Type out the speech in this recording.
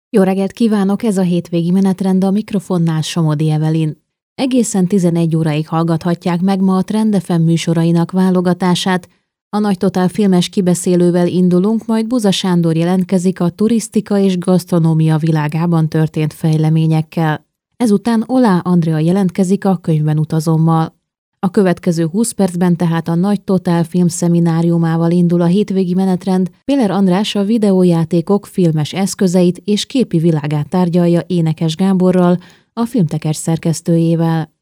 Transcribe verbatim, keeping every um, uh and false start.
Jó reggelt kívánok, ez a hétvégi menetrend, a mikrofonnál Somodi Evelyn. Egészen tizenegy óráig hallgathatják meg ma a Trend ef em műsorainak válogatását. A Nagy Totál filmes kibeszélővel indulunk, majd Buza Sándor jelentkezik a turisztika és gasztronómia világában történt fejleményekkel. Ezután Olá Andrea jelentkezik a Könyvben utazommal. A következő húsz percben tehát a Nagy Totál film szemináriumával indul a hétvégi menetrend. Péler András a videójátékok filmes eszközeit és képi világát tárgyalja Énekes Gáborral, a Filmtekercs szerkesztőjével.